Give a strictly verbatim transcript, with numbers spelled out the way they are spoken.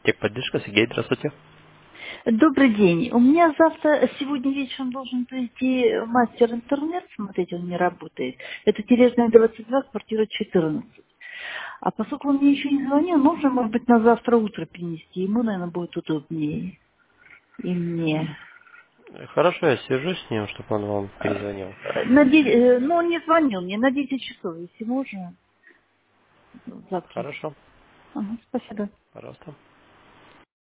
Техподдержка, Сергей, здравствуйте. Добрый день. У меня завтра, сегодня вечером должен прийти мастер интернет, смотреть, он не работает. Это Терезная двадцать два, квартира четырнадцать. А поскольку он мне еще не звонил, нужно, может быть, на завтра утро принести. Ему, наверное, будет удобнее. И мне. Хорошо, я свяжусь с ним, чтобы он вам перезвонил. Э, На де- э, Ну, он не звонил мне, на десять часов, если можно, завтра. Хорошо, Ага, спасибо. пожалуйста.